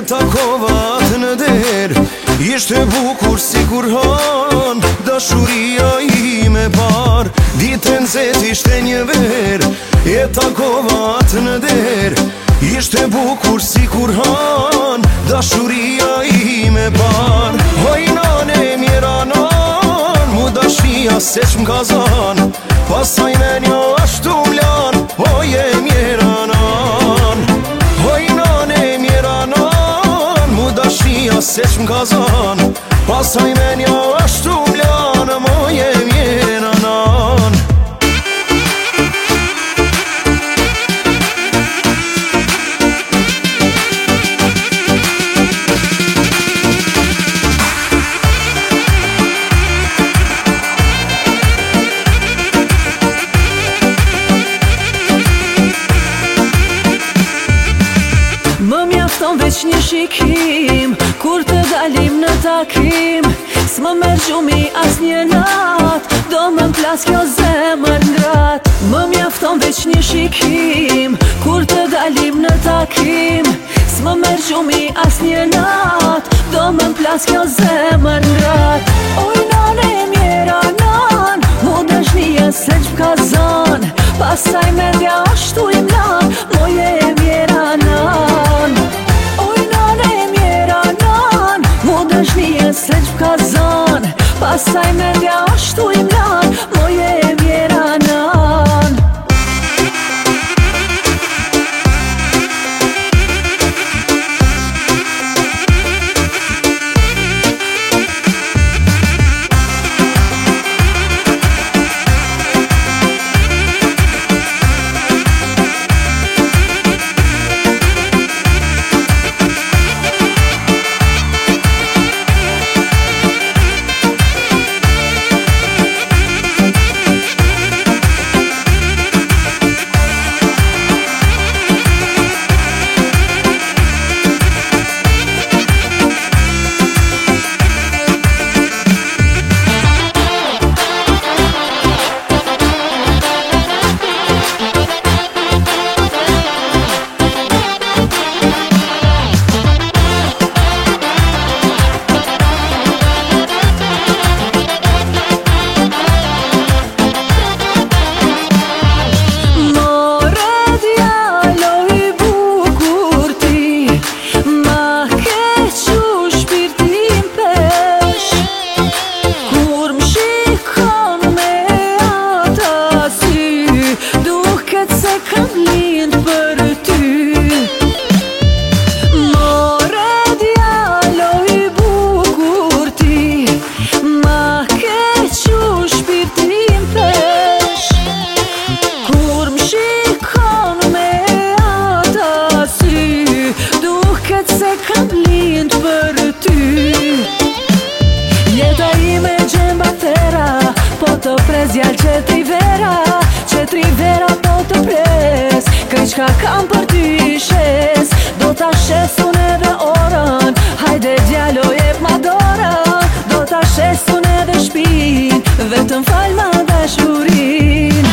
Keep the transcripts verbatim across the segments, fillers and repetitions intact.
Jeta kovat në der, ishte bukur si kur han, dashuria ime par, ditën zet ishte një ver. Jeta kovat në der, ishte bukur si kur han, dashuria ime par. Hoj nane mjera nan, mu dashia se qmë zan, pasaj me nja ashtu mlan, hoj e mjera nan. Hoj nane mjera nan, mu dashia se qmë zan, pasaj me nja ashtu mlan, hoj e mjera nan. Më mjafton veç një shikim, kur të dalim në takim. S'më merë gjumi as një nat, do më m'plas kjo zemër ngrat. Më mjafton veç një shikim, kur të dalim në takim. S'më merë gjumi as një nat, do më m'plas kjo zemër ngrat. Oj nane mjera nan, mu dashnia se që m'ka zan, pasaj mendja ashtu i mlan, moje mjera nan. Oj nane mjera nan, mu dashnia se që m'ka zan, pasaj mendja ashtu i mlan, moje mjera nan. Po të pres jall që tri vera, që tri vera po të pres, këj qka kam për ty shes, do t'a shes unë edhe orën, hajde djalo jep ma dorën, do t'a shes unë edhe shpin, vetëm fal ma dashurin.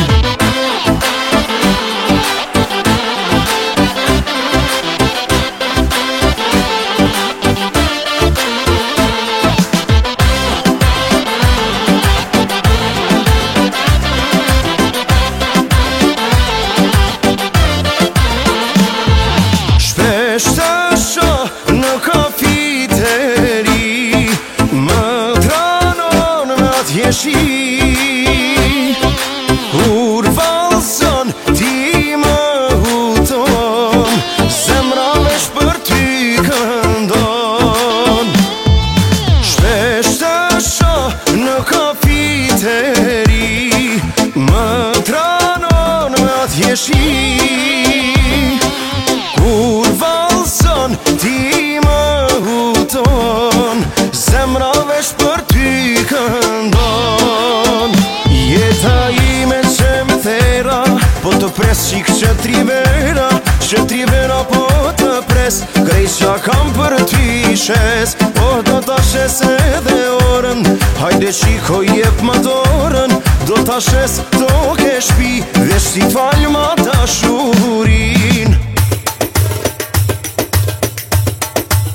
Kur valson ti më huton, zemra vesh për ty këndon. Shpesh të shoh në kafiteri, më tranon me atje shi. Kur valson ti më huton, zemra vesh për ty këndon. Jeta ime që më thera, po të pres qik që tri vera, që tri vera po të pres, krejt qa kam për ty shes, po do t'a shes edhe orën, hajde qiko jep ma dorën, do t'a shes do ke shpi, vesh si t'fal ma dashurin.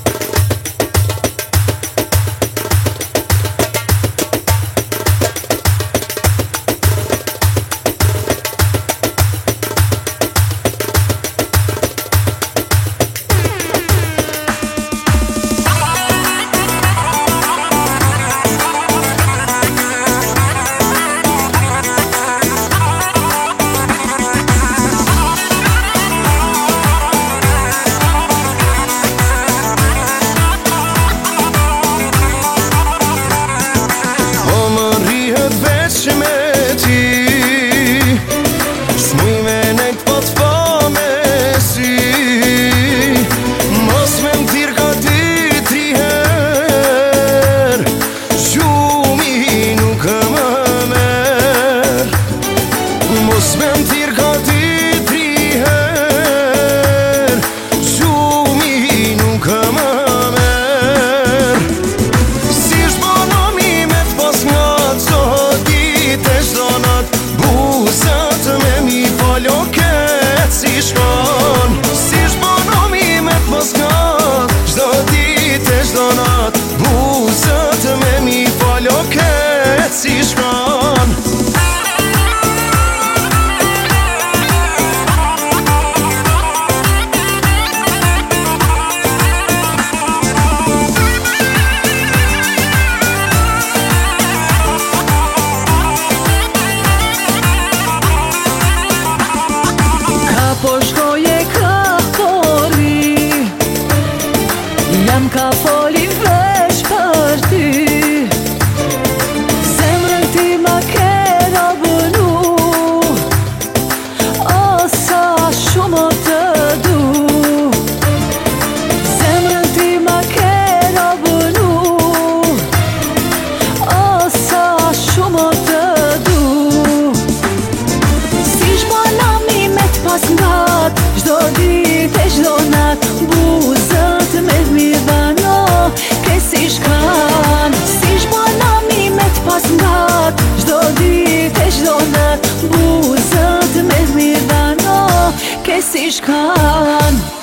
diçkan.